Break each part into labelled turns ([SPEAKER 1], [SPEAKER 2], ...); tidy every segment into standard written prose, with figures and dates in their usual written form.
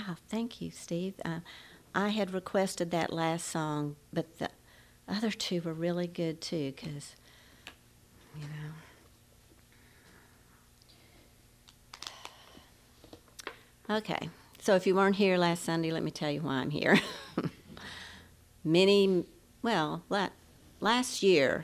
[SPEAKER 1] Yeah, thank you, Steve. I had requested that last song, but the other two were really good too, because, you know. Okay, so if you weren't here last Sunday, let me tell you why I'm here. Last year,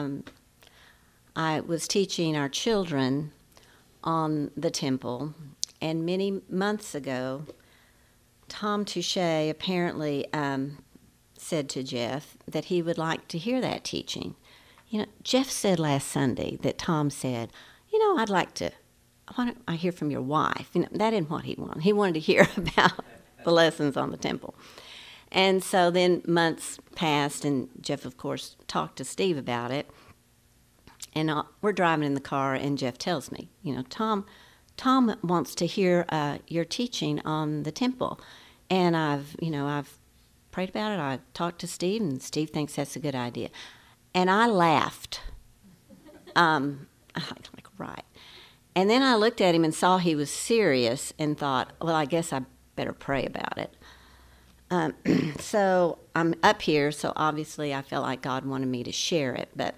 [SPEAKER 1] I was teaching our children on the temple, and many months ago, Tom Touche apparently said to Jeff that he would like to hear that teaching. You know, Jeff said last Sunday that Tom said, I'd like to, I hear from your wife. That isn't what he wanted. He wanted to hear about the lessons on the temple. And so then months passed, and Jeff, of course, talked to Steve about it. And we're driving in the car, and Jeff tells me, Tom wants to hear your teaching on the temple. And I've prayed about it. I talked to Steve, and Steve thinks that's a good idea. And I laughed. Like, right. And then I looked at him and saw he was serious and thought, well, I guess I better pray about it. So I'm up here, so obviously I felt like God wanted me to share it. But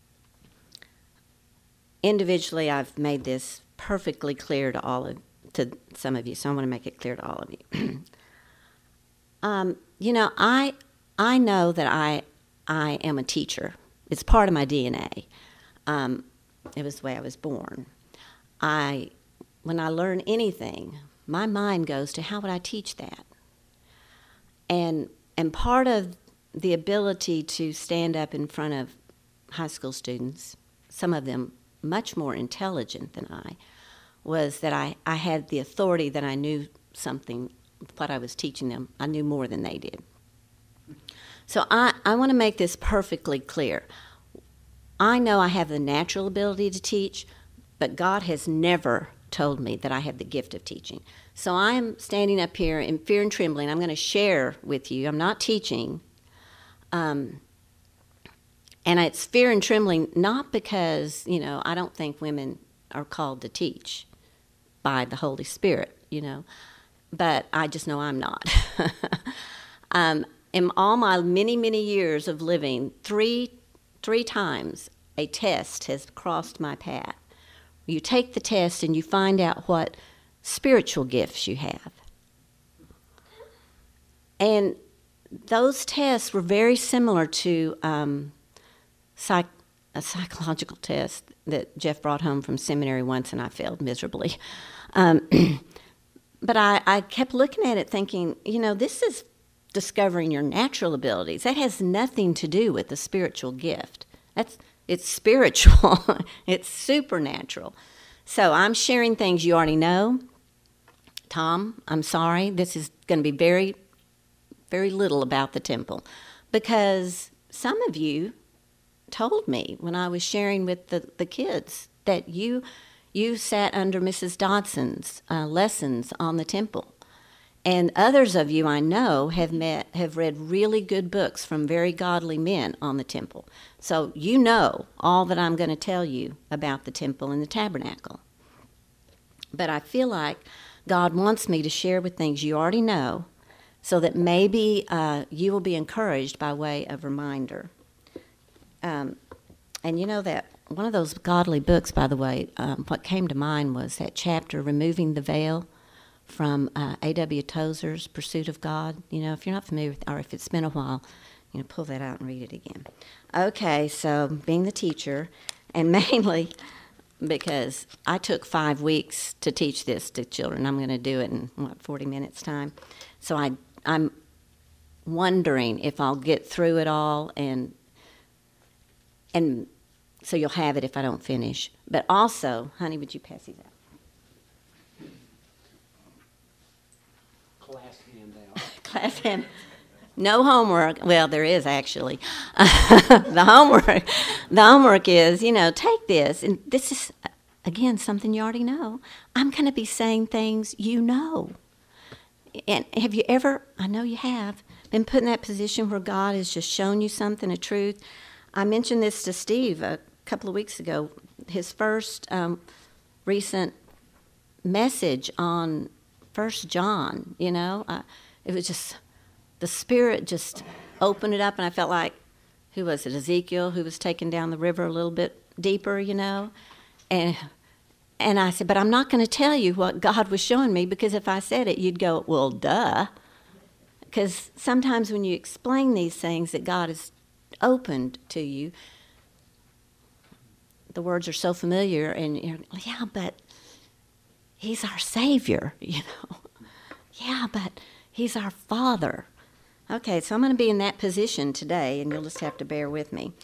[SPEAKER 1] individually, I've made this perfectly clear to some of you, so I want to make it clear to all of you. I know that I am a teacher. It's part of my DNA. It was the way I was born. When I learn anything, my mind goes to how would I teach that? And part of the ability to stand up in front of high school students, some of them much more intelligent than I, was that I had the authority that I knew something, what I was teaching them, I knew more than they did. So I want to make this perfectly clear. I know I have the natural ability to teach, but God has never told me that I have the gift of teaching. So I am standing up here in fear and trembling. I'm going to share with you. I'm not teaching. And it's fear and trembling not because, I don't think women are called to teach by the Holy Spirit, but I just know I'm not. In all my many, many years of living, three times a test has crossed my path. You take the test and you find out what spiritual gifts you have. And those tests were very similar to a psychological test that Jeff brought home from seminary once, and I failed miserably. But I kept looking at it thinking, this is discovering your natural abilities. That has nothing to do with the spiritual gift. It's spiritual. It's supernatural. So I'm sharing things you already know. Tom, I'm sorry. This is going to be very, very little about the temple, because some of you told me when I was sharing with the kids that you sat under Mrs. Dodson's lessons on the temple. And others of you I know have read really good books from very godly men on the temple. So you know all that I'm going to tell you about the temple and the tabernacle. But I feel like God wants me to share with things you already know so that maybe you will be encouraged by way of reminder. And that one of those godly books, by the way, what came to mind was that chapter, Removing the Veil, from A.W. Tozer's Pursuit of God. If you're not familiar with, or if it's been a while, pull that out and read it again. Okay, so being the teacher, and mainly because I took 5 weeks to teach this to children. I'm going to do it in, 40 minutes time. So I'm wondering if I'll get through it all, and so you'll have it if I don't finish. But also, honey, would you pass these out? Class hand. No homework. Well, there is actually. The homework is, take this. And this is, again, something you already know. I'm going to be saying things you know. And have you ever, I know you have, been put in that position where God has just shown you something, a truth? I mentioned this to Steve a couple of weeks ago. His first recent message on First John, it was just, the Spirit just opened it up, and I felt like, who was it, Ezekiel, who was taken down the river a little bit deeper, and I said, but I'm not going to tell you what God was showing me, because if I said it, you'd go, well, duh. Because sometimes when you explain these things that God has opened to you, the words are so familiar, and you're, yeah, but He's our Savior, Yeah, but He's our Father. Okay, so I'm going to be in that position today, and you'll just have to bear with me.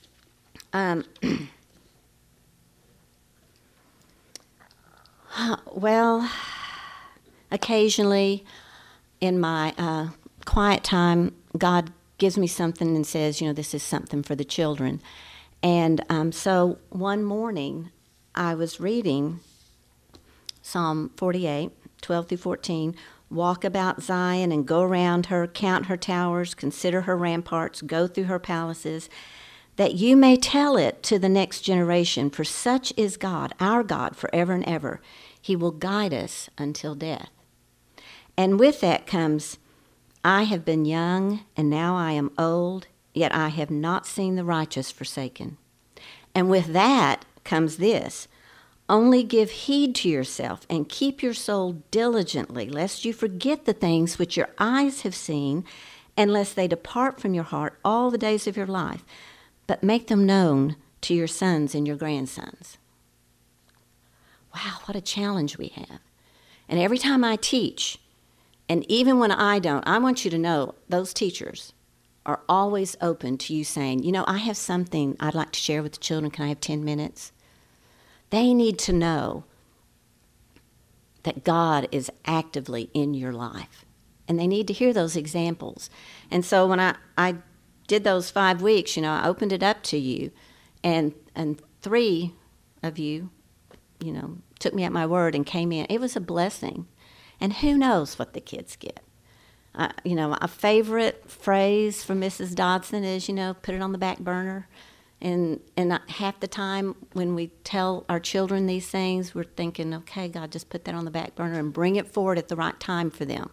[SPEAKER 1] Well, occasionally in my quiet time, God gives me something and says, this is something for the children. And so one morning I was reading Psalm 48, 12 through 14, walk about Zion and go around her, count her towers, consider her ramparts, go through her palaces, that you may tell it to the next generation, for such is God, our God, forever and ever. He will guide us until death. And with that comes, I have been young, and now I am old, yet I have not seen the righteous forsaken. And with that comes this, only give heed to yourself and keep your soul diligently, lest you forget the things which your eyes have seen, and lest they depart from your heart all the days of your life, but make them known to your sons and your grandsons. Wow, what a challenge we have. And every time I teach, and even when I don't, I want you to know those teachers are always open to you saying, I have something I'd like to share with the children. Can I have 10 minutes? They need to know that God is actively in your life. And they need to hear those examples. And so when I did those 5 weeks, I opened it up to you. And 3 of you, took me at my word and came in. It was a blessing. And who knows what the kids get. A favorite phrase from Mrs. Dodson is, put it on the back burner. And half the time when we tell our children these things, we're thinking, okay, God, just put that on the back burner and bring it forward at the right time for them.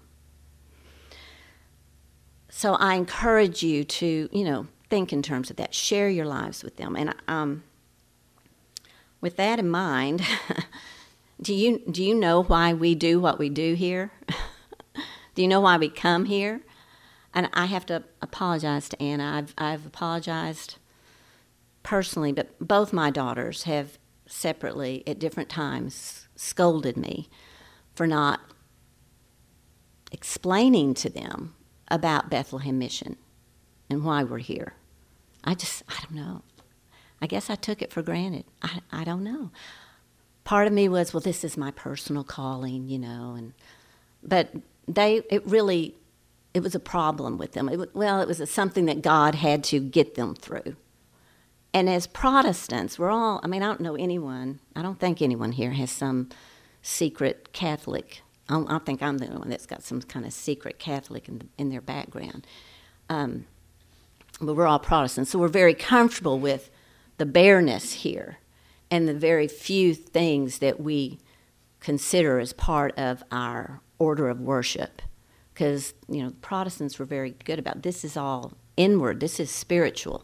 [SPEAKER 1] So I encourage you to, think in terms of that. Share your lives with them. And with that in mind, do you know why we do what we do here? Do you know why we come here? And I have to apologize to Anna. I've apologized personally, but both my daughters have separately at different times scolded me for not explaining to them about Bethlehem Mission and why we're here. I don't know. I guess I took it for granted. I don't know. Part of me was, well, this is my personal calling, but it was a problem with them. It was something that God had to get them through. And as Protestants, we're all, I don't think anyone here has some secret Catholic. I think I'm the only one that's got some kind of secret Catholic in their background. But we're all Protestants, so we're very comfortable with the bareness here and the very few things that we consider as part of our order of worship. Because, Protestants were very good about this is all inward, this is spiritual.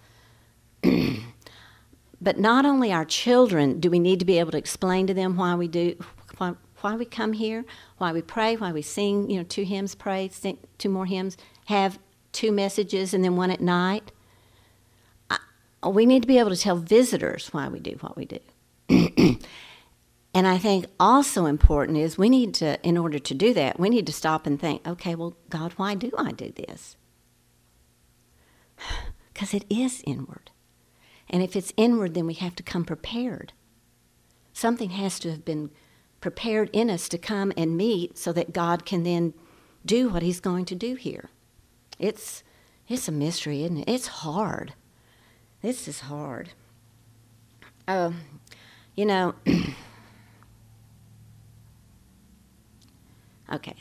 [SPEAKER 1] But not only our children do we need to be able to explain to them why we come here, why we pray, why we sing, 2 hymns, pray, sing 2 more hymns, have 2 messages and then 1 at night. We need to be able to tell visitors why we do what we do. And I think also important is we need to, in order to do that, we need to stop and think, okay, well, God, why do I do this? Because it is inward. And if it's inward, then we have to come prepared. Something has to have been prepared in us to come and meet so that God can then do what He's going to do here. It's a mystery, isn't it? It's hard. This is hard. Okay.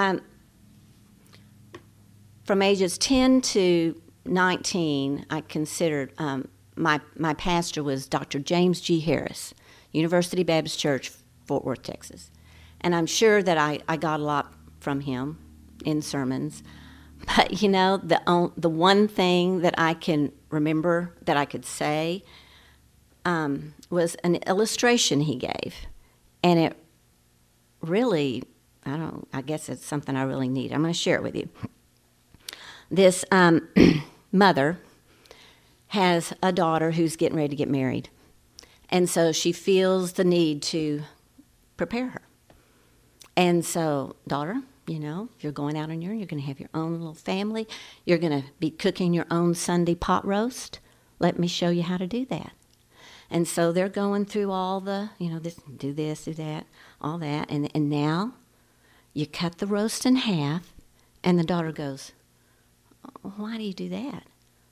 [SPEAKER 1] From ages 10 to 19, I considered, my pastor was Dr. James G. Harris, University Baptist Church, Fort Worth, Texas. And I'm sure that I got a lot from him in sermons. But, you know, the one thing that I can remember that I could say was an illustration he gave. And it really, I guess it's something I really need. I'm going to share it with you. This mother has a daughter who's getting ready to get married. And so she feels the need to prepare her. And so, daughter, you know, you're going out on your own. You're going to have your own little family. You're going to be cooking your own Sunday pot roast. Let me show you how to do that. And so they're going through all the, you know, this, do that, all that. And now you cut the roast in half, and the daughter goes, why do you do that?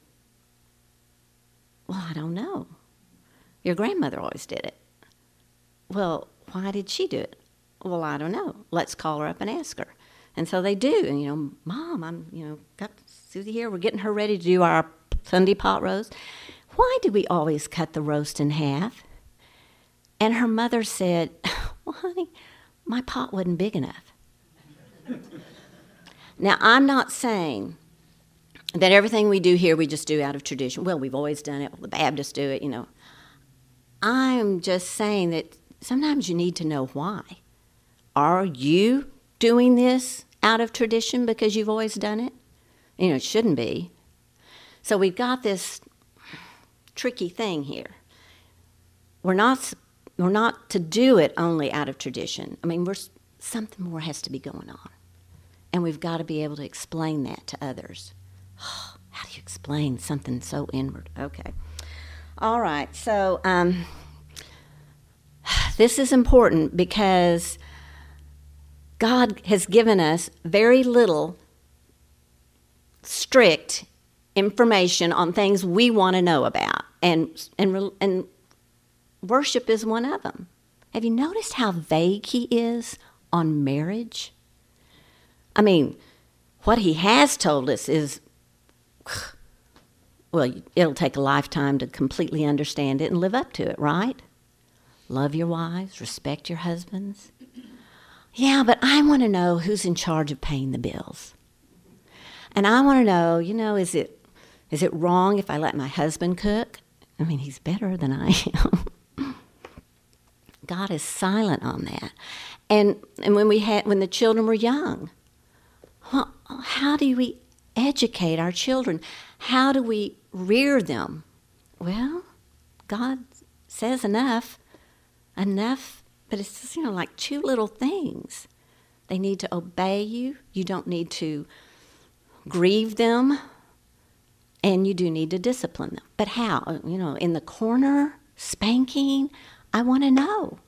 [SPEAKER 1] Well, I don't know. Your grandmother always did it. Well, why did she do it? Well, I don't know. Let's call her up and ask her. And so they do. And, you know, Mom, got Susie here. We're getting her ready to do our Sunday pot roast. Why do we always cut the roast in half? And her mother said, well, honey, my pot wasn't big enough. Now, I'm not saying that everything we do here we just do out of tradition. Well, we've always done it. Well, the Baptists do it, you know. I'm just saying that sometimes you need to know why. Are you doing this out of tradition because you've always done it? You know, it shouldn't be. So we've got this tricky thing here. We're not to do it only out of tradition. I mean, something more has to be going on. And we've got to be able to explain that to others. How do you explain something so inward? Okay. All right. So this is important because God has given us very little strict information on things we want to know about. And worship is one of them. Have you noticed how vague he is on marriage? I mean, what he has told us is, well, it'll take a lifetime to completely understand it and live up to it, right? Love your wives, respect your husbands. Yeah, but I want to know who's in charge of paying the bills. And I want to know, you know, is it wrong if I let my husband cook? I mean, he's better than I am. God is silent on that. And when the children were young, well, how do we educate our children? How do we rear them? Well, God says enough, but it's just, you know, like two little things. They need to obey you. You don't need to grieve them, and you do need to discipline them. But how? You know, in the corner, spanking? I want to know.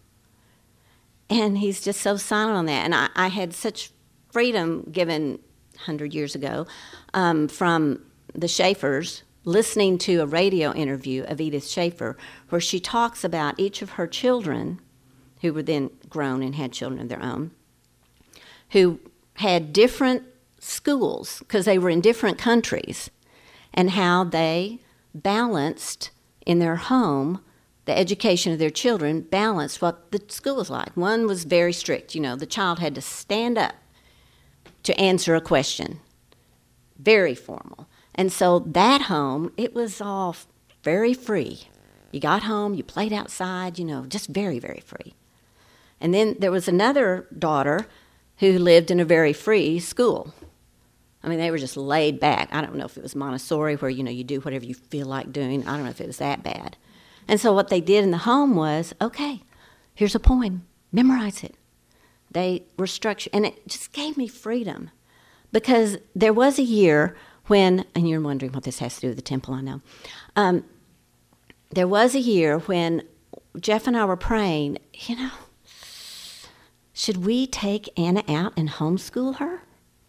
[SPEAKER 1] And he's just so silent on that. And I had such freedom given 100 years ago from the Schaefers, listening to a radio interview of Edith Schaefer, where she talks about each of her children, who were then grown and had children of their own, who had different schools because they were in different countries, and how they balanced in their home the education of their children, balanced what the school was like. One was very strict. You know, the child had to stand up to answer a question. Very formal. And so that home, it was all very free. You got home, you played outside, you know, just very, very free. And then there was another daughter who lived in a very free school. I mean, they were just laid back. I don't know if it was Montessori where, you know, you do whatever you feel like doing. I don't know if it was that bad. And so what they did in the home was, okay, here's a poem. Memorize it. They were structured. And it just gave me freedom. Because there was a year when, and you're wondering what this has to do with the temple, I know. There was a year when Jeff and I were praying, you know, should we take Anna out and homeschool her?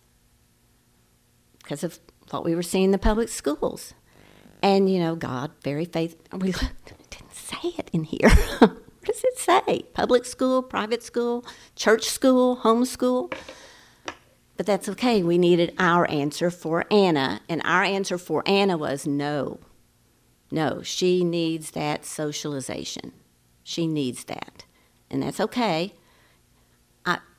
[SPEAKER 1] Because of what we were seeing in the public schools. And, you know, God, very faithful. We didn't say it in here. What does it say? Public school, private school, church school, homeschool? But that's okay. We needed our answer for Anna. And our answer for Anna was no. No, she needs that socialization. She needs that. And that's okay.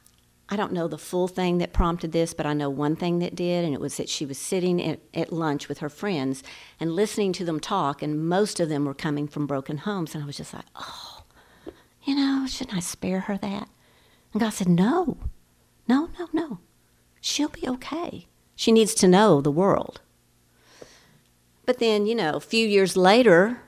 [SPEAKER 1] I don't know the full thing that prompted this, but I know one thing that did, and it was that she was sitting at lunch with her friends and listening to them talk, and most of them were coming from broken homes. And I was just like, oh, shouldn't I spare her that? And God said, no. She'll be okay. She needs to know the world. But then, a few years later,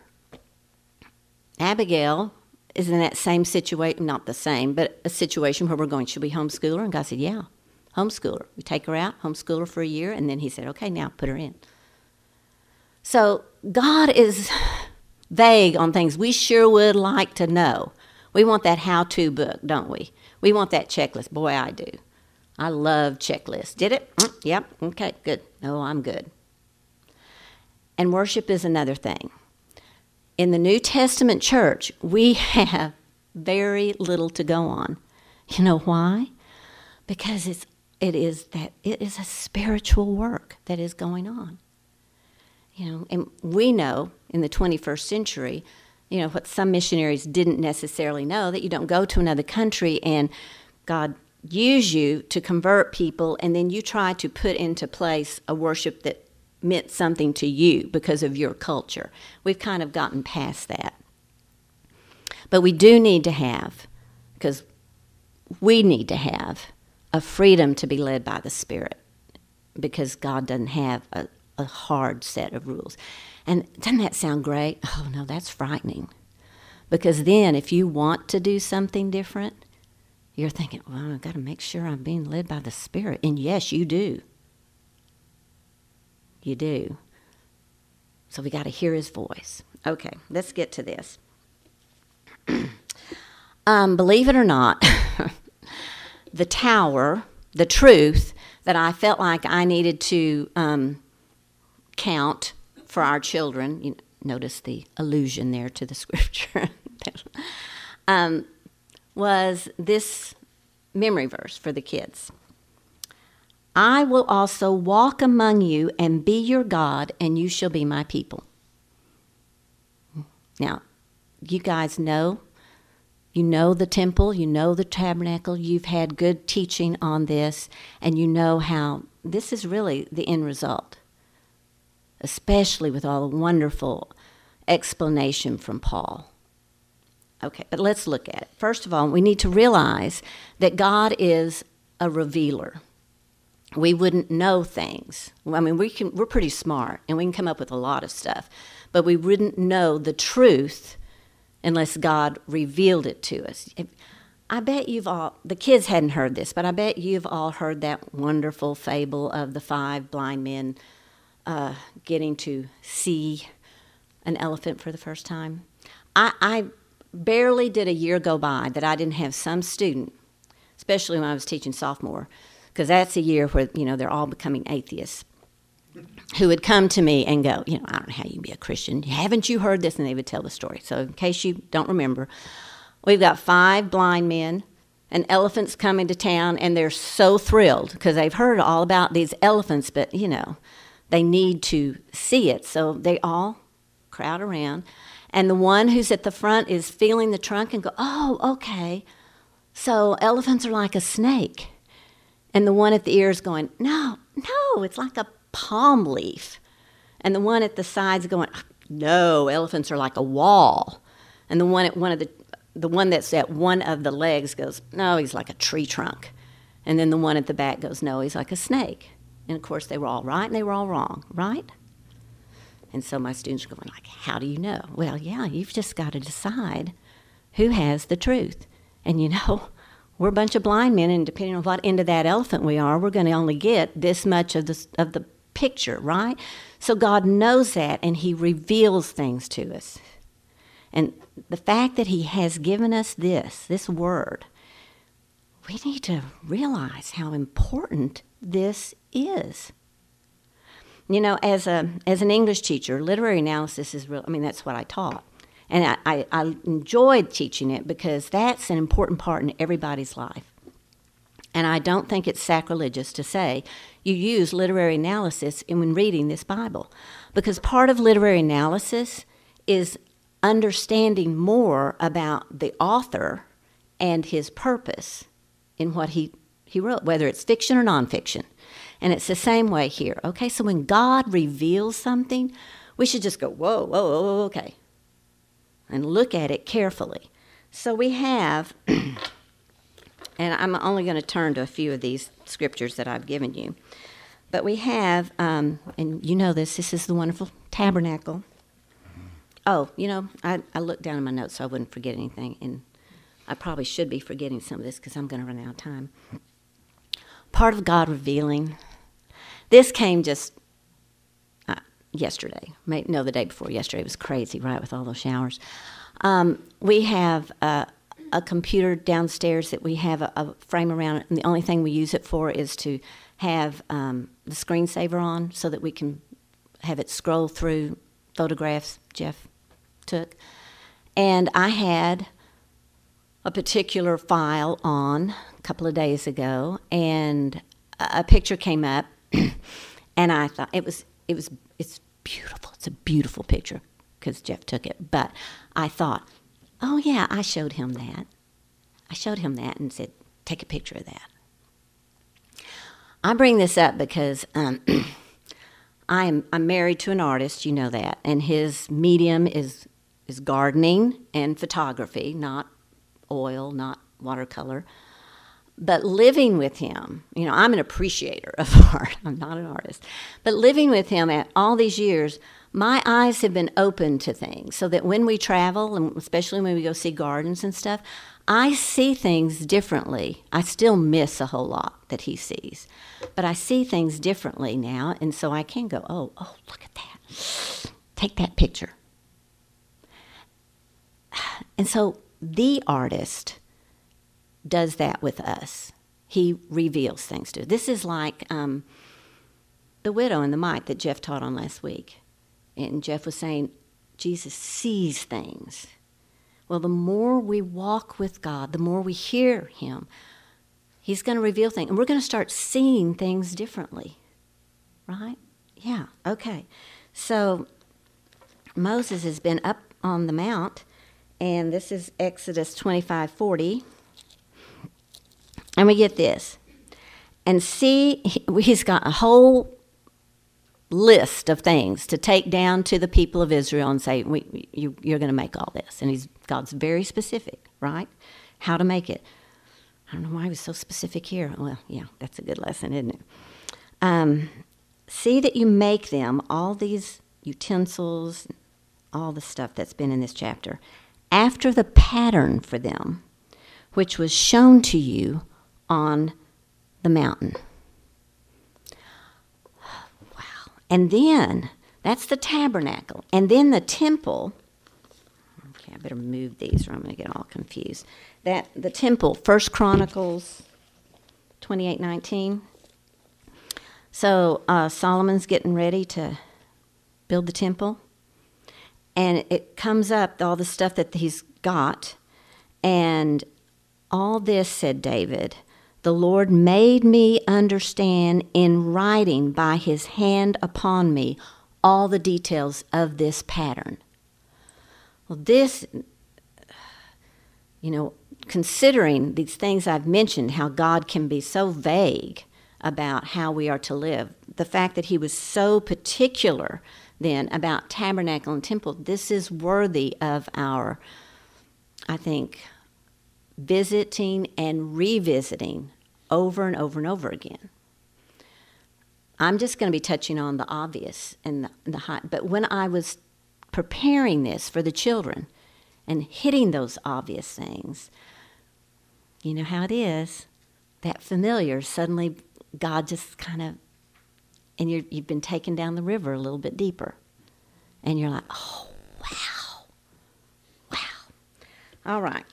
[SPEAKER 1] Abigail is in that same situation, not the same, but a situation where we're going, should we homeschool her? And God said, yeah, homeschool her. We take her out, homeschool her for a year, and then he said, okay, now put her in. So God is vague on things we sure would like to know. We want that how-to book, don't we? We want that checklist. Boy, I do. I love checklists. Did it? Yep. Okay, good. No, I'm good. And worship is another thing. In the New Testament church, we have very little to go on. You know why? Because it is a spiritual work that is going on. And we know in the 21st century, what some missionaries didn't necessarily know, that you don't go to another country and God use you to convert people, and then you try to put into place a worship that meant something to you because of your culture. We've kind of gotten past that. But we do need to have, because we need to have, a freedom to be led by the Spirit, because God doesn't have a hard set of rules. And doesn't that sound great? Oh, no, that's frightening. Because then if you want to do something different, you're thinking, well, I've got to make sure I'm being led by the Spirit. And yes, you do. You do. So we got to hear his voice. Okay, let's get to this. Believe it or not, the tower, the truth that I felt like I needed to count for our children, notice the allusion there to the scripture, was this memory verse for the kids. I will also walk among you and be your God, and you shall be my people. Now, you guys know, the temple, the tabernacle, you've had good teaching on this, and you know how this is really the end result, especially with all the wonderful explanation from Paul. Okay, but let's look at it. First of all, we need to realize that God is a revealer. We wouldn't know things. I mean, we're pretty smart, and we can come up with a lot of stuff, but we wouldn't know the truth unless God revealed it to us. I bet the kids hadn't heard this, but I bet you've all heard that wonderful fable of the 5 blind men getting to see an elephant for the first time. I barely did a year go by that I didn't have some student, especially when I was teaching sophomore, because that's a year where, they're all becoming atheists, who would come to me and go, I don't know how you can be a Christian. Haven't you heard this? And they would tell the story. So in case you don't remember, we've got 5 blind men, an elephant's coming to town, and they're so thrilled because they've heard all about these elephants, but, they need to see it. So they all crowd around. And the one who's at the front is feeling the trunk and go, oh, okay, so elephants are like a snake. And the one at the ear is going, no, it's like a palm leaf. And the one at the side's going, no, elephants are like a wall. And the one that's at one of the legs goes, no, he's like a tree trunk. And then the one at the back goes, no, he's like a snake. And of course they were all right and they were all wrong, right? And so my students are going like, how do you know? Well, yeah, you've just got to decide who has the truth. And we're a bunch of blind men, and depending on what end of that elephant we are, we're going to only get this much of the picture, right? So God knows that, and he reveals things to us. And the fact that he has given us this word, we need to realize how important this is. As an English teacher, literary analysis is real. I mean, that's what I taught. And I enjoyed teaching it because that's an important part in everybody's life. And I don't think it's sacrilegious to say you use literary analysis when reading this Bible. Because part of literary analysis is understanding more about the author and his purpose in what he he wrote, whether it's fiction or nonfiction. And it's the same way here. Okay, so when God reveals something, we should just go, whoa, whoa, whoa, okay, and look at it carefully. So we have, and I'm only going to turn to a few of these scriptures that I've given you. But we have, and you know this is the wonderful tabernacle. Oh, I looked down in my notes so I wouldn't forget anything, and I probably should be forgetting some of this because I'm going to run out of time. Part of God revealing. This came just yesterday. The day before yesterday. It was crazy, right, with all those showers. We have a computer downstairs that we have a frame around it, and the only thing we use it for is to have the screensaver on so that we can have it scroll through photographs Jeff took. And I had a particular file on a couple of days ago, and a picture came up, and I thought it's beautiful. It's a beautiful picture because Jeff took it. But I thought, oh yeah, I showed him that. And said, take a picture of that. I bring this up because I'm married to an artist, you know that, and his medium is gardening and photography, not oil, not watercolor. But living with him, I'm an appreciator of art. I'm not an artist. But living with him at all these years, my eyes have been open to things so that when we travel, and especially when we go see gardens and stuff, I see things differently. I still miss a whole lot that he sees. But I see things differently now, and so I can go, oh, look at that. Take that picture. And so the artist does that with us. He reveals things to us. This is like the widow and the mite that Jeff taught on last week. And Jeff was saying, Jesus sees things. Well, the more we walk with God, the more we hear him, he's going to reveal things. And we're going to start seeing things differently. Right? Yeah, okay. So Moses has been up on the mount, and this is Exodus 25:40. And we get this. And see, he's got a whole list of things to take down to the people of Israel and say, you're going to make all this. And God's very specific, right? How to make it. I don't know why he was so specific here. Well, yeah, that's a good lesson, isn't it? See that you make them, all these utensils, all the stuff that's been in this chapter, after the pattern for them, which was shown to you on the mountain. Wow. And then, that's the tabernacle. And then the temple, okay, I better move these or I'm going to get all confused. The temple, 1 Chronicles 28:19. So Solomon's getting ready to build the temple. And it comes up, all the stuff that he's got. And all this, said David, the Lord made me understand in writing by his hand upon me all the details of this pattern. Well, this, considering these things I've mentioned, how God can be so vague about how we are to live, the fact that he was so particular then about tabernacle and temple, this is worthy of our, I think, visiting and revisiting over and over and over again. I'm just going to be touching on the obvious and the high. But when I was preparing this for the children and hitting those obvious things, you know how it is, that familiar, suddenly God just kind of, and you've been taken down the river a little bit deeper. And you're like, oh, wow. All right.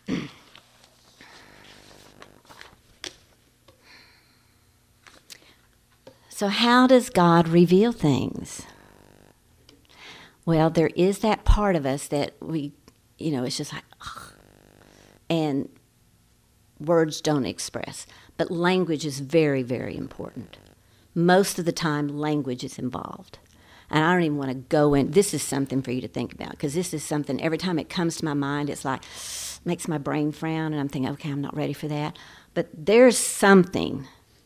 [SPEAKER 1] So how does God reveal things? Well, there is that part of us that we, it's just like, ugh, and words don't express. But language is very, very important. Most of the time, language is involved. And I don't even want to go in. This is something for you to think about, because this is something, every time it comes to my mind, it's like, makes my brain frown, and I'm thinking, okay, I'm not ready for that. But there's something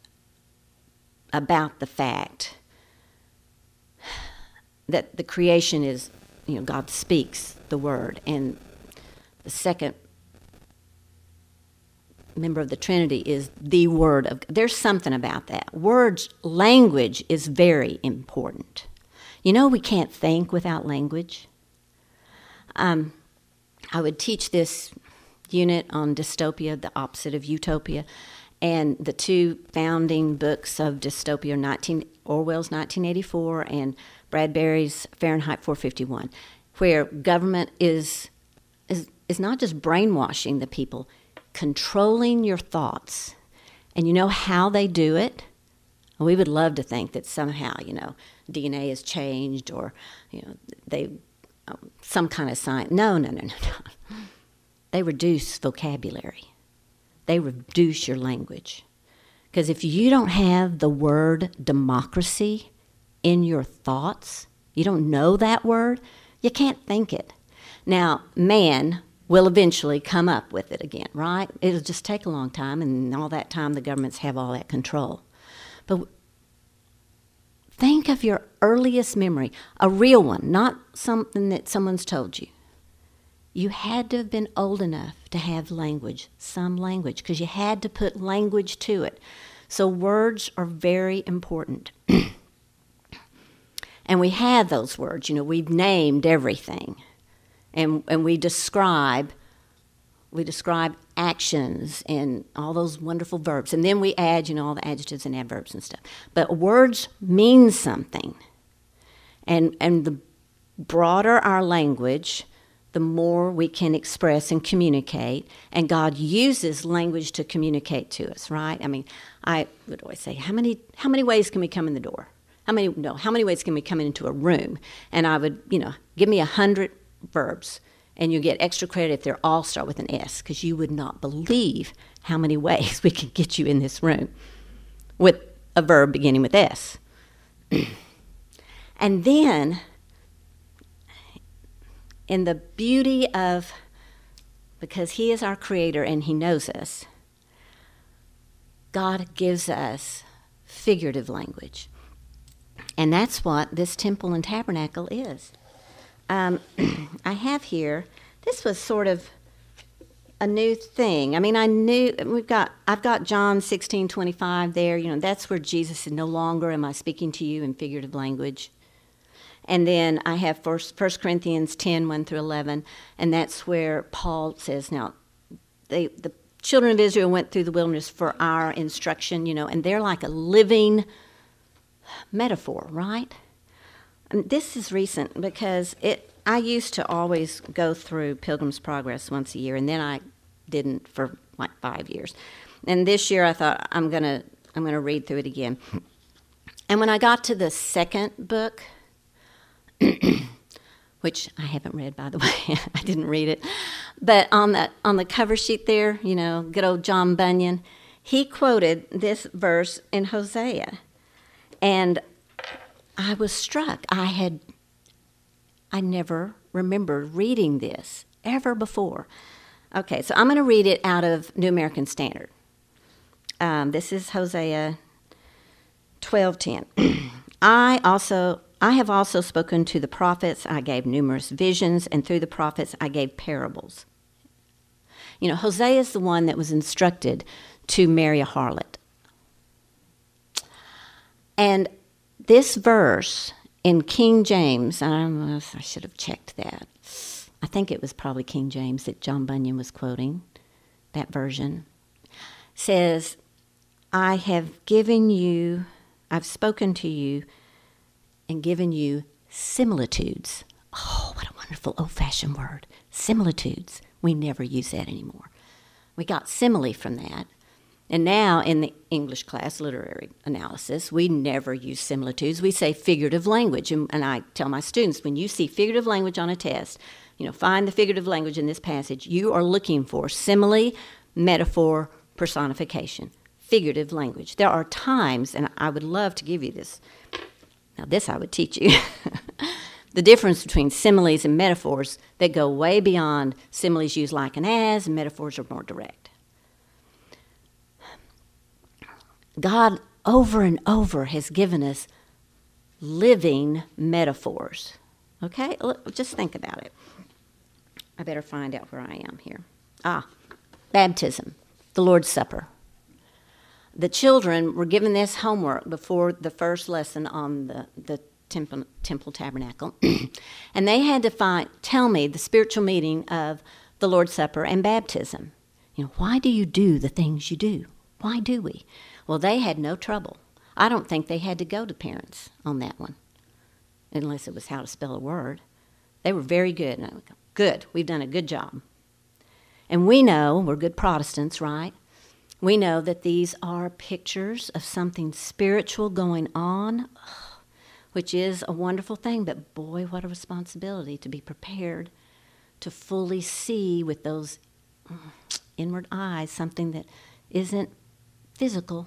[SPEAKER 1] about the fact that the creation is, God speaks the word, and the second member of the Trinity is the Word of God. There's something about that. Language is very important. We can't think without language. I would teach this unit on dystopia, the opposite of utopia, and the two founding books of dystopia are Orwell's 1984 and Bradbury's Fahrenheit 451, where government is not just brainwashing the people, controlling your thoughts. And you know how they do it? We would love to think that somehow, DNA has changed or, they some kind of science. No. They reduce vocabulary. They reduce your language. Because if you don't have the word democracy in your thoughts, you don't know that word, you can't think it. Now, man will eventually come up with it again, right? It'll just take a long time, and all that time the governments have all that control. But think of your earliest memory, a real one, not something that someone's told you. You had to have been old enough to have language, some language, because you had to put language to it. So words are very important. And we have those words. We've named everything. And we describe actions and all those wonderful verbs. And then we add, all the adjectives and adverbs and stuff. But words mean something. And the broader our language, the more we can express and communicate. And God uses language to communicate to us, right? I mean, I would always say, how many ways can we come in the door? How many ways can we come into a room? And I would, give me 100 verbs, and you get extra credit if they all start with an S, because you would not believe how many ways we can get you in this room with a verb beginning with S. And then, in the beauty of, because He is our Creator and He knows us, God gives us figurative language. And that's what this temple and tabernacle is. I have here, this was sort of a new thing. I mean, I've got John 16:25 there. That's where Jesus said, no longer am I speaking to you in figurative language. And then I have 1 Corinthians 10:1-11, and that's where Paul says, now, the children of Israel went through the wilderness for our instruction, and they're like a living metaphor, right? And this is recent because I used to always go through Pilgrim's Progress once a year, and then I didn't for like 5 years. And this year I thought I'm gonna read through it again. And when I got to the second book, which I haven't read, by the way, I didn't read it, but on the cover sheet there, good old John Bunyan, he quoted this verse in Hosea, and I was struck. I never remembered reading this ever before. Okay, so I'm going to read it out of New American Standard. This is Hosea 12:10. I have also spoken to the prophets. I gave numerous visions, and through the prophets I gave parables. Hosea is the one that was instructed to marry a harlot. And this verse in King James, I should have checked that. I think it was probably King James that John Bunyan was quoting, that version, says, I've spoken to you and given you similitudes. Oh, what a wonderful old-fashioned word, similitudes. We never use that anymore. We got simile from that. And now in the English class, literary analysis, we never use similitudes. We say figurative language. And I tell my students, when you see figurative language on a test, find the figurative language in this passage. You are looking for simile, metaphor, personification, figurative language. There are times, and I would love to give you this. Now, this I would teach you. the difference between similes and metaphors that go way beyond similes used like and as, and metaphors are more direct. God over and over has given us living metaphors. Okay? Just think about it. I better find out where I am here. Baptism, the Lord's Supper. The children were given this homework before the first lesson on the temple tabernacle. And they had to tell me the spiritual meaning of the Lord's Supper and baptism. Why do you do the things you do? Why do we? Well, they had no trouble. I don't think they had to go to parents on that one, unless it was how to spell a word. They were very good. And I would go, good, we've done a good job. And we know, we're good Protestants, right? We know that these are pictures of something spiritual going on, which is a wonderful thing, but boy, what a responsibility to be prepared to fully see with those inward eyes something that isn't physical.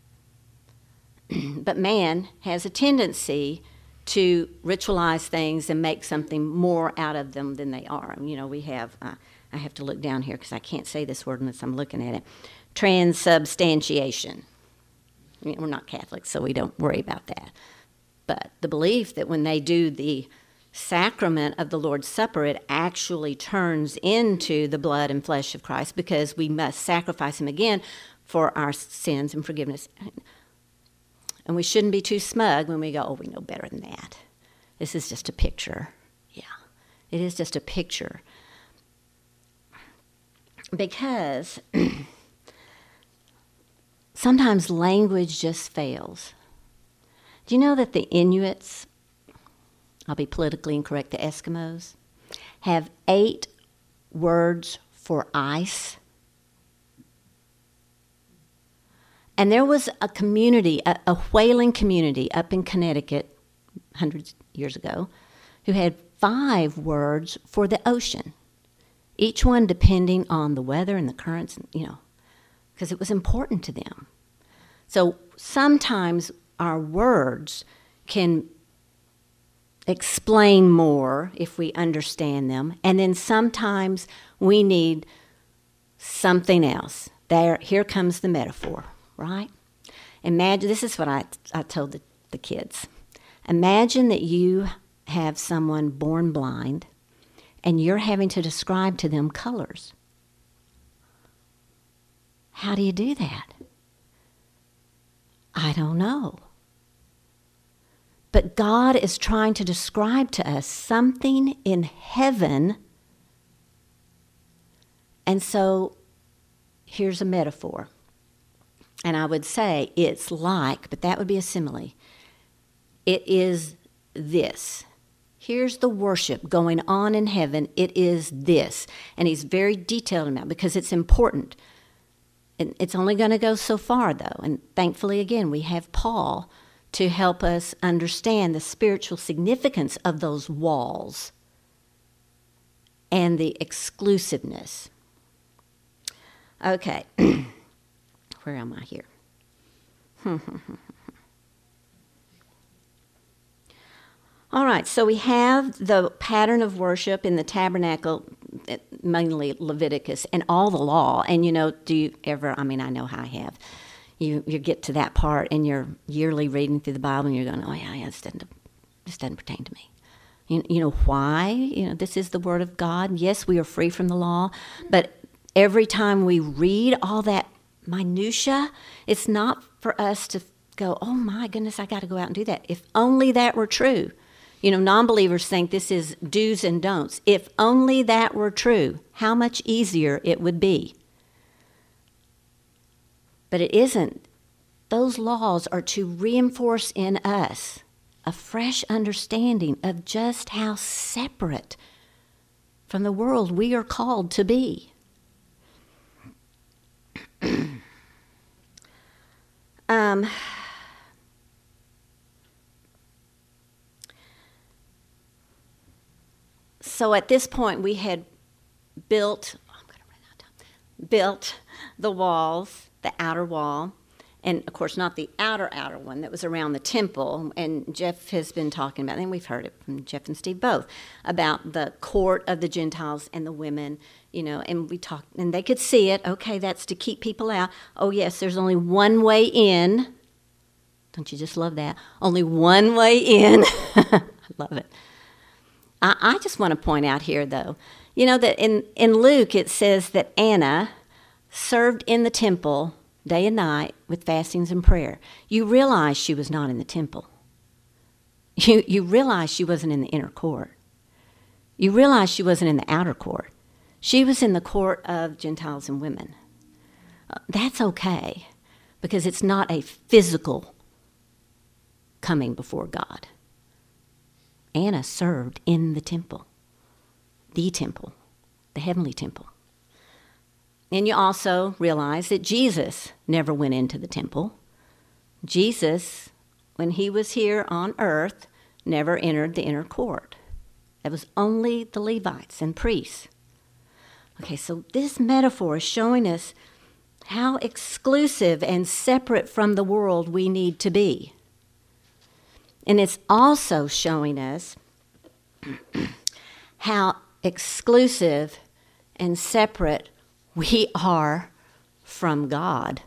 [SPEAKER 1] But man has a tendency to ritualize things and make something more out of them than they are. We have, I have to look down here because I can't say this word unless I'm looking at it, transubstantiation. We're not Catholics, so we don't worry about that. But the belief that when they do the sacrament of the Lord's Supper, it actually turns into the blood and flesh of Christ because we must sacrifice him again for our sins and forgiveness. And we shouldn't be too smug when we go, we know better than that. This is just a picture. Yeah, it is just a picture. Because sometimes language just fails. Do you know that the Inuits, I'll be politically incorrect, the Eskimos, have 8 words for ice? And there was a community, a whaling community up in Connecticut hundreds of years ago who had 5 words for the ocean, each one depending on the weather and the currents, because it was important to them. So sometimes our words can explain more if we understand them, and then sometimes we need something else. Here comes the metaphor. Right? Imagine, this is what I told the kids. Imagine that you have someone born blind and you're having to describe to them colors. How do you do that? I don't know. But God is trying to describe to us something in heaven. And so here's a metaphor. And I would say it's like, but that would be a simile. It is this. Here's the worship going on in heaven. It is this. And he's very detailed about it because it's important. And it's only going to go so far, though. And thankfully, again, we have Paul to help us understand the spiritual significance of those walls and the exclusiveness. Okay. Where am I here? All right, so we have the pattern of worship in the tabernacle, mainly Leviticus, and all the law. And, do you ever, I know how I have. You get to that part in your yearly reading through the Bible, and you're going, this doesn't pertain to me. You know why? This is the Word of God. Yes, we are free from the law, but every time we read all that minutia, it's not for us to go, oh my goodness, I got to go out and do that. If only that were true. Non-believers think this is do's and don'ts. If only that were true, how much easier it would be. But it isn't. Those laws are to reinforce in us a fresh understanding of just how separate from the world we are called to be. So at this point, we had built the walls, the outer wall, And, of course, not the outer one that was around the temple. And Jeff has been talking about, and we've heard it from Jeff and Steve both, about the court of the Gentiles and the women, and we talked, and they could see it. Okay, that's to keep people out. Oh, yes, there's only one way in. Don't you just love that? Only one way in. I love it. I just want to point out here, though, that in Luke it says that Anna served in the temple day and night with fastings and prayer. You realize she was not in the temple. You realize she wasn't in the inner court. You realize she wasn't in the outer court. She was in the court of Gentiles and women. That's okay, because it's not a physical coming before God. Anna served in the temple, the heavenly temple. And you also realize that Jesus never went into the temple. Jesus, when he was here on earth, never entered the inner court. It was only the Levites and priests. Okay, so this metaphor is showing us how exclusive and separate from the world we need to be. And it's also showing us how exclusive and separate we are from God.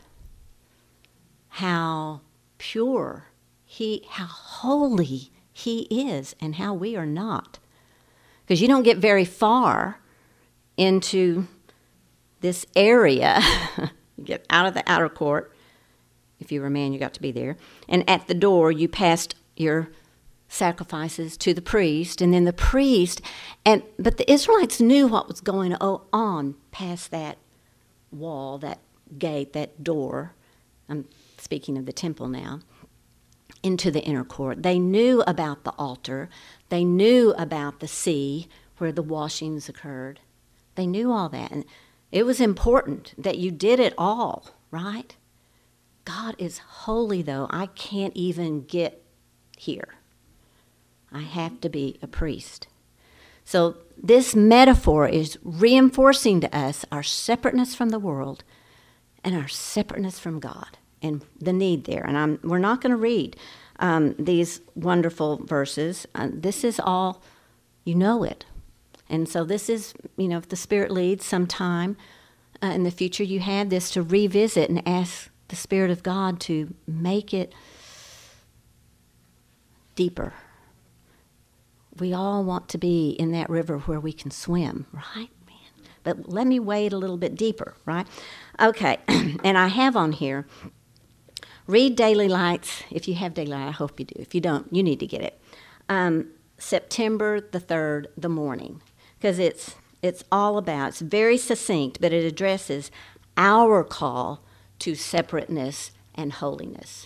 [SPEAKER 1] How pure how holy he is, and how we are not. Because you don't get very far into this area. You get out of the outer court. If you were a man, you got to be there. And at the door, you passed your sacrifices to the priest, and then the priest, but the Israelites knew what was going on past that wall, that gate, that door. I'm speaking of the temple now, into the inner court. They knew about the altar. They knew about the sea where the washings occurred. They knew all that, and it was important that you did it all, right? God is holy, though. I can't even get here. I have to be a priest. So this metaphor is reinforcing to us our separateness from the world and our separateness from God and the need there. And we're not going to read these wonderful verses. This is all, you know it. And so this is, if the Spirit leads sometime in the future, you have this to revisit and ask the Spirit of God to make it deeper. We all want to be in that river where we can swim, right? Man. But let me wade a little bit deeper, right? Okay, and I have on here, read Daily Lights. If you have Daily Light, I hope you do. If you don't, you need to get it. September the 3rd, the morning, because it's all about, it's very succinct, but it addresses our call to separateness and holiness.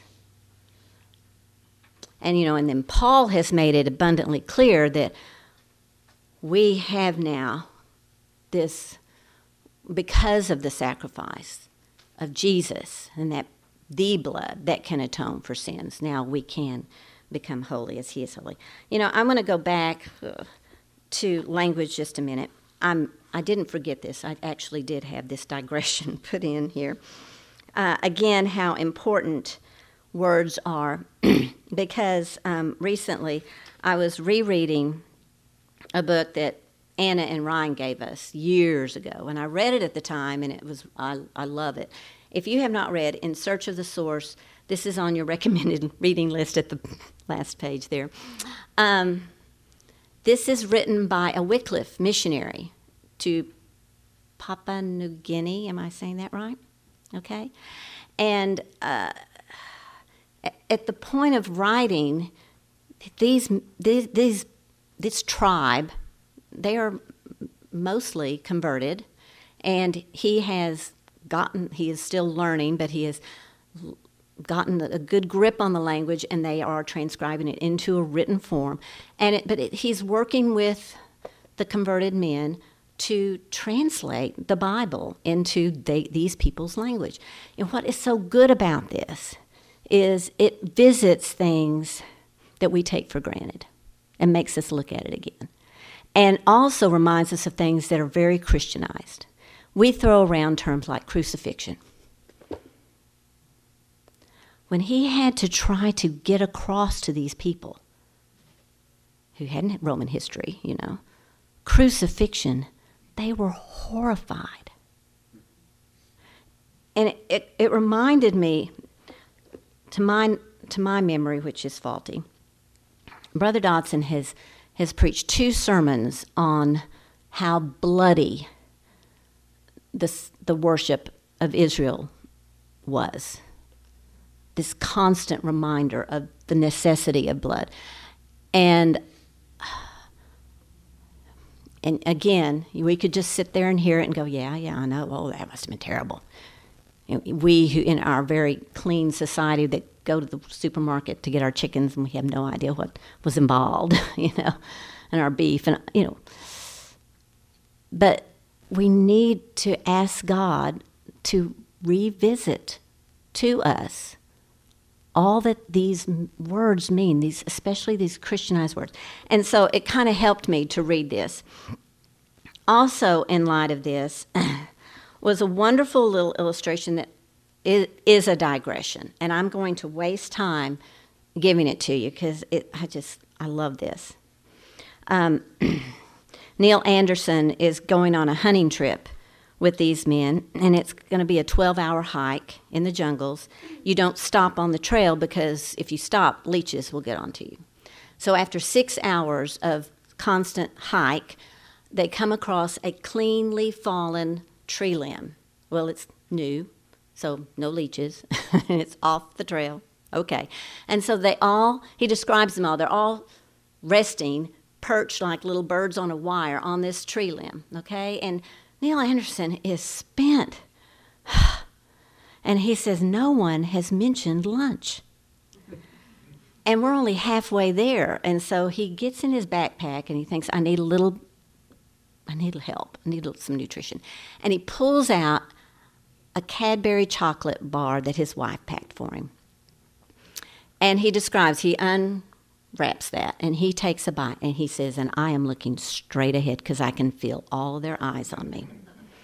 [SPEAKER 1] And, and then Paul has made it abundantly clear that we have now this, because of the sacrifice of Jesus and that the blood that can atone for sins, now we can become holy as he is holy. I'm going to go back to language just a minute. I didn't forget this. I actually did have this digression put in here. Again, how important words are, because recently I was rereading a book that Anna and Ryan gave us years ago, and I read it at the time, and I love it. If you have not read In Search of the Source, this is on your recommended reading list at the last page there. This is written by a Wycliffe missionary to Papua New Guinea. Am I saying that right? Okay. And at the point of writing, this tribe, they are mostly converted, and he is still learning, but he has gotten a good grip on the language, and they are transcribing it into a written form. He's working with the converted men to translate the Bible into these people's language. And what is so good about this is it visits things that we take for granted and makes us look at it again. And also reminds us of things that are very Christianized. We throw around terms like crucifixion. when he had to try to get across to these people who hadn't Roman history, crucifixion, they were horrified. And it reminded me, to my memory, which is faulty, Brother Dodson has preached 2 sermons on how bloody the worship of Israel was. This constant reminder of the necessity of blood. And again, we could just sit there and hear it and go, yeah, I know. Oh, that must have been terrible. We who in our very clean society that go to the supermarket to get our chickens and we have no idea what was involved, and our beef and But we need to ask God to revisit to us all that these words mean, especially these Christianized words. And so it kind of helped me to read this. Also, in light of this, was a wonderful little illustration that is a digression. And I'm going to waste time giving it to you because I love this. Neil Anderson is going on a hunting trip with these men, and it's going to be a 12-hour hike in the jungles. You don't stop on the trail because if you stop, leeches will get onto you. So after 6 hours of constant hike, they come across a cleanly fallen tree limb. Well, it's new, so no leeches, and it's off the trail. Okay. And so he describes them all. They're all resting, perched like little birds on a wire on this tree limb, okay? And Neil Anderson is spent. And he says, no one has mentioned lunch. And we're only halfway there. And so he gets in his backpack and he thinks, I need help. I need some nutrition. And he pulls out a Cadbury chocolate bar that his wife packed for him. And he unwraps that and he takes a bite and he says, and I am looking straight ahead because I can feel all of their eyes on me.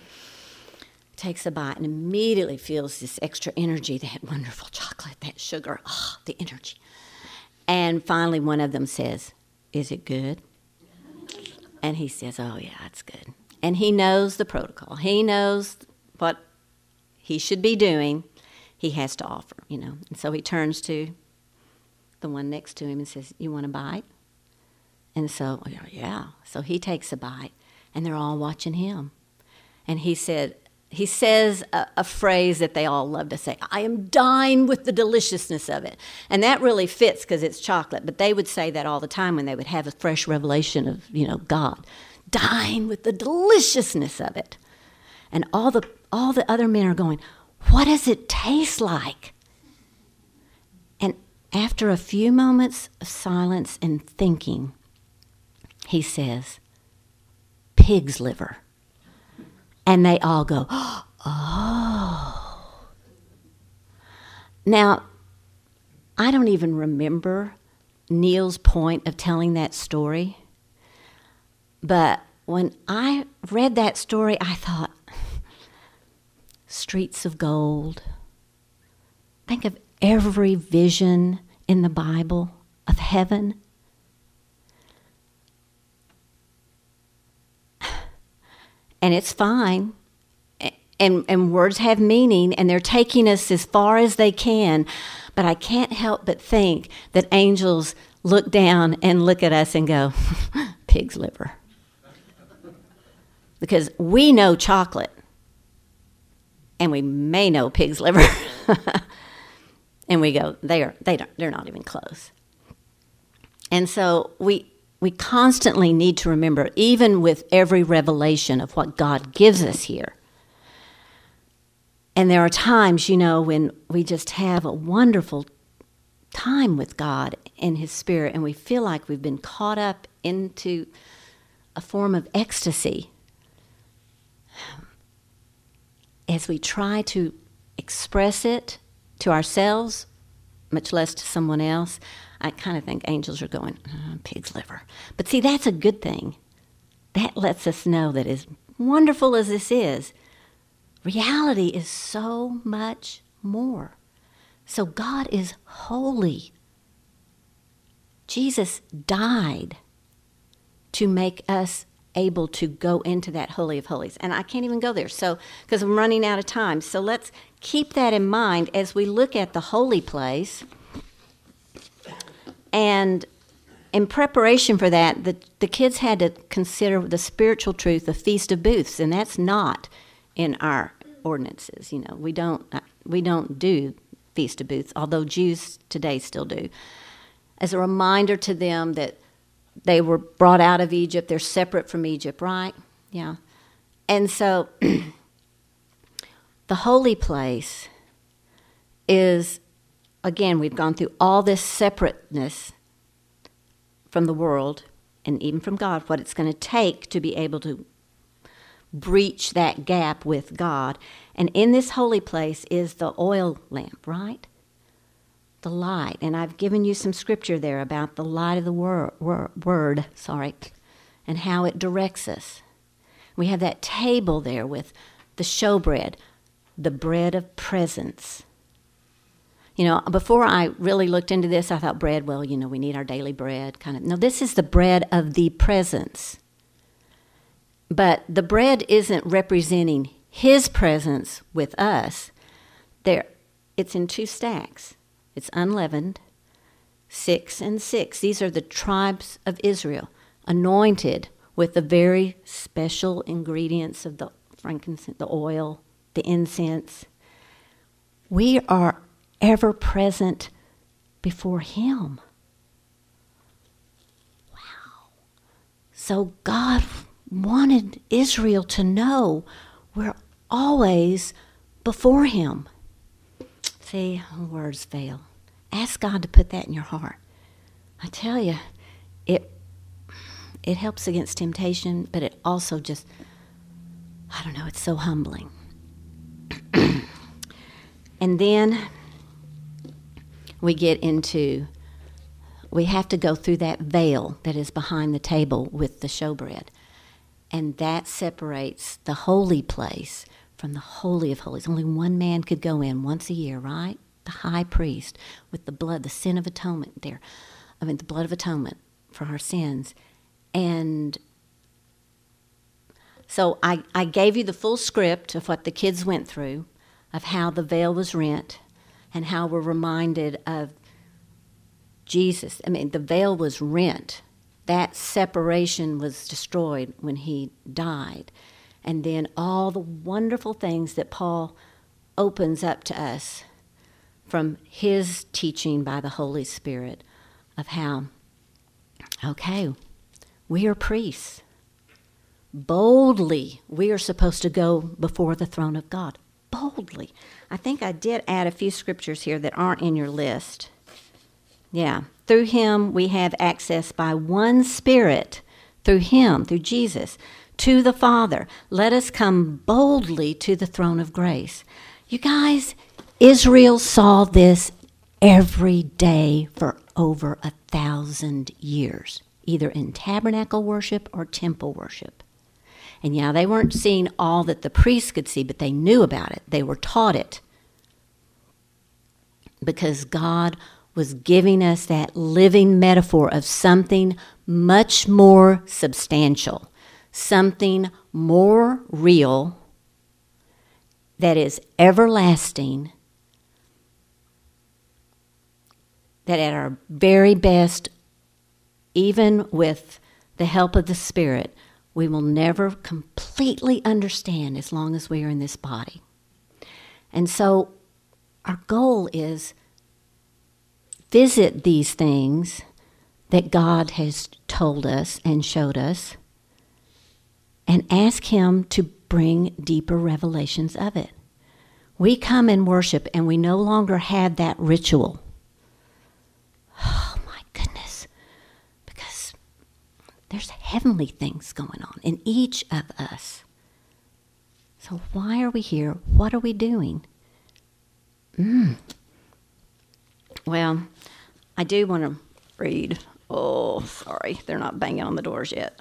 [SPEAKER 1] Takes a bite and immediately feels this extra energy, that wonderful chocolate, that sugar, the energy. And finally one of them says, is it good? And he says, oh yeah, it's good. And he knows the protocol. He knows what he should be doing. He has to offer, And so he turns to the one next to him and says, you want a bite? And so, yeah. So he takes a bite, and they're all watching him. And he says a phrase that they all love to say, I am dying with the deliciousness of it. And that really fits because it's chocolate, but they would say that all the time when they would have a fresh revelation of, God. Dying with the deliciousness of it. And all the other men are going, what does it taste like? And after a few moments of silence and thinking, he says, pig's liver. And they all go, oh. Now, I don't even remember Neil's point of telling that story. But when I read that story, I thought, streets of gold. Think of every vision in the Bible of heaven. And it's fine. And words have meaning, and they're taking us as far as they can. But I can't help but think that angels look down and look at us and go, pig's liver. Because we know chocolate, and we may know pig's liver. And we go, they're not even close. And so we constantly need to remember, even with every revelation of what God gives us here. And there are times, when we just have a wonderful time with God and His Spirit, and we feel like we've been caught up into a form of ecstasy. As we try to express it to ourselves, much less to someone else, I kind of think angels are going, pig's liver. But see, that's a good thing. That lets us know that as wonderful as this is, reality is so much more. So God is holy. Jesus died to make us able to go into that Holy of Holies. And I can't even go there, so because I'm running out of time. So let's keep that in mind as we look at the holy place. And in preparation for that, the kids had to consider the spiritual truth of Feast of Booths, and that's not in our ordinances. You know, we don't do Feast of Booths, although Jews today still do, as a reminder to them that they were brought out of Egypt. They're separate from Egypt, right? Yeah. And so the holy place is, again, we've gone through all this separateness from the world and even from God, what it's going to take to be able to breach that gap with God. And in this holy place is the oil lamp, right? The light. And I've given you some scripture there about the light of the word, and how it directs us. We have that table there with the showbread, the bread of presence. You know, before I really looked into this, I thought bread, well, you know, we need our daily bread, kind of. No, this is the bread of the presence. But the bread isn't representing his presence with us. It's in 2 stacks. It's unleavened, 6 and 6. These are the tribes of Israel, anointed with the very special ingredients of the frankincense, the oil, the incense. We are ever present before him. Wow. So God wanted Israel to know we're always before him. See, words fail. Ask God to put that in your heart. I tell you, it helps against temptation, but it also just, I don't know, it's so humbling. And then we have to go through that veil that is behind the table with the showbread. And that separates the holy place from the Holy of Holies. Only one man could go in once a year, right? The high priest with the blood, the sin of atonement there. The blood of atonement for our sins. And so I gave you the full script of what the kids went through, of how the veil was rent, and how we're reminded of Jesus. The veil was rent. That separation was destroyed when he died. And then all the wonderful things that Paul opens up to us from his teaching by the Holy Spirit of how, okay, we are priests. Boldly, we are supposed to go before the throne of God. Boldly. I think I did add a few scriptures here that aren't in your list. Yeah. Through him we have access by one Spirit, through him, through Jesus, to the Father. Let us come boldly to the throne of grace. You guys, Israel saw this every day for over 1,000 years, either in tabernacle worship or temple worship. And yeah, they weren't seeing all that the priests could see, but they knew about it. They were taught it. Because God was giving us that living metaphor of something much more substantial, something more real, that is everlasting, that at our very best, even with the help of the Spirit, we will never completely understand as long as we are in this body. And so our goal is visit these things that God has told us and showed us and ask him to bring deeper revelations of it. We come and worship and we no longer have that ritual. Oh my goodness. Because there's heavenly things going on in each of us. So why are we here? What are we doing? Well, I do want to read. Oh, sorry. They're not banging on the doors yet.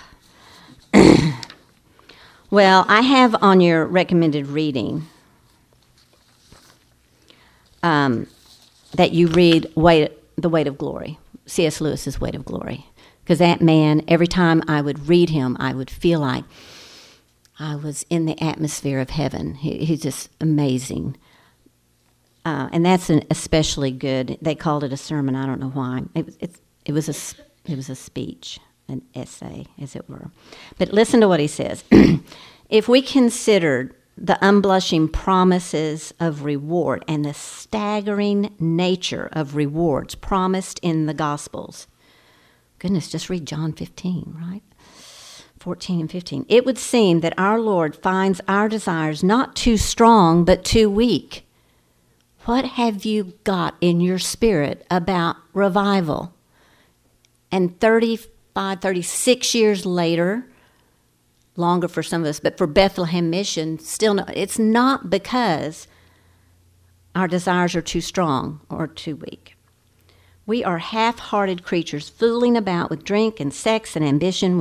[SPEAKER 1] Well, I have on your recommended reading that you read The Weight of Glory, C.S. Lewis's Weight of Glory. Because that man, every time I would read him, I would feel like I was in the atmosphere of heaven. He's just amazing. And that's especially good. They called it a sermon. I don't know why. It was a speech, an essay, as it were. But listen to what he says. If we considered the unblushing promises of reward and the staggering nature of rewards promised in the Gospels, goodness, just read John 15, right? 14 and 15. It would seem that our Lord finds our desires not too strong, but too weak. What have you got in your spirit about revival? And 35, 36 years later, longer for some of us, but for Bethlehem Mission, still no, it's not because our desires are too strong or too weak. We are half-hearted creatures fooling about with drink and sex and ambition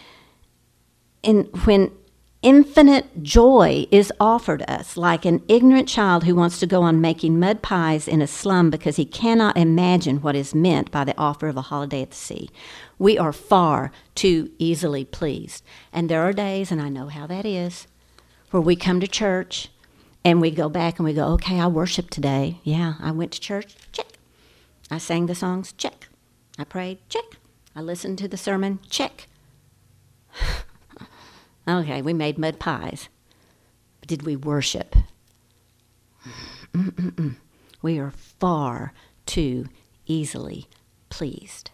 [SPEAKER 1] when infinite joy is offered us, like an ignorant child who wants to go on making mud pies in a slum because he cannot imagine what is meant by the offer of a holiday at the sea. We are far too easily pleased. And there are days, and I know how that is, where we come to church and we go back and we go, okay, I worshiped today. Yeah, I went to church. Check. I sang the songs. Check. I prayed. Check. I listened to the sermon. Check. Okay, we made mud pies. Did we worship? We are far too easily pleased.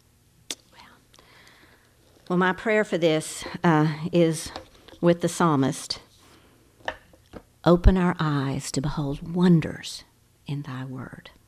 [SPEAKER 1] Well, my prayer for this is with the psalmist. Open our eyes to behold wonders in thy word.